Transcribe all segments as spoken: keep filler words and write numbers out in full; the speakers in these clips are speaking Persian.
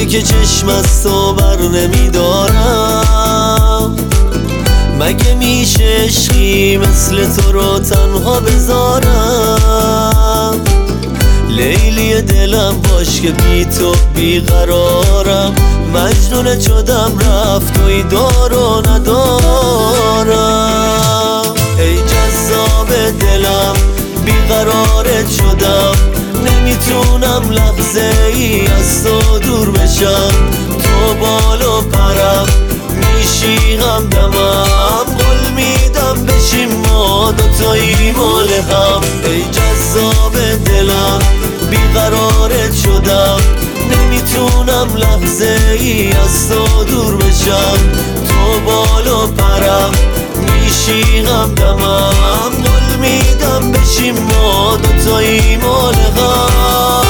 که چشم از تو بر نمیدارم. مگه میشه عشقی مثل تو رو تنها بذارم؟ لیلی دلم باش که بی تو بیقرارم. مجنون شدم رفت توی دار و ندارم. ای جذاب دلم بیقرارت شدم، نمیتونم لحظه ای از تو دور بشم. تو بال و پرم میشی همدمم، قول میدم بشیم ما دوتایی مال هم. ای جذاب دلم بیقرارت شدم، نمیتونم لحظه ای از تو دور بشم. تو بال و پرم میشی همدمم، قول میدم بشیم ما دوتایی مال هم.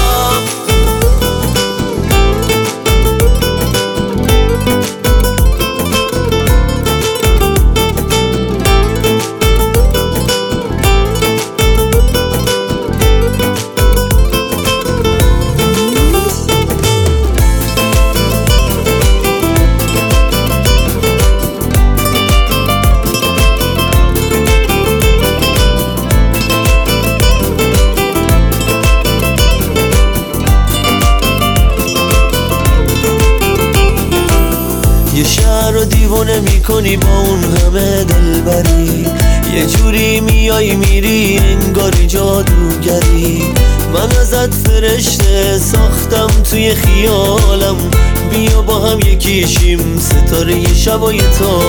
یه شهر رو دیوونه میکنی با اون همه دلبری، یه جوری میای میری انگاری جادوگری. من ازت فرشته ساختم توی خیالم، بیا با هم یکیشیم ستاره شب و یه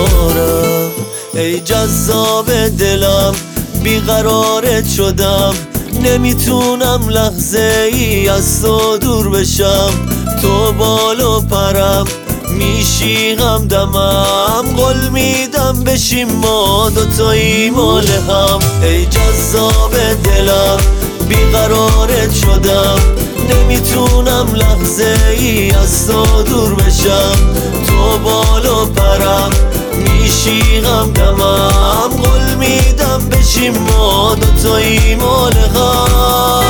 تارم. ای جذاب دلم بیقرارت شدم، نمیتونم لحظه ای از تو دور بشم. تو بال و پرم میشی همدمم، قول میدم بشیم ما دوتایی مال هم. ای جذاب دلم بیقرارت شدم، نمیتونم لحظه ای از تو دور بشم. تو بال و پرم میشی همدمم، قول میدم بشیم ما دوتایی مال هم.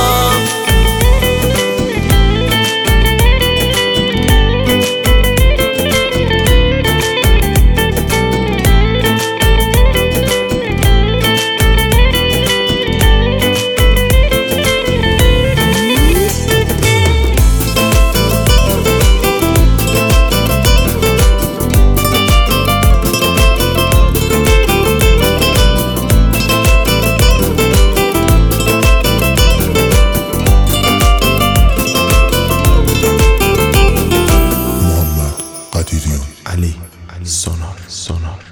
علی سونار سونار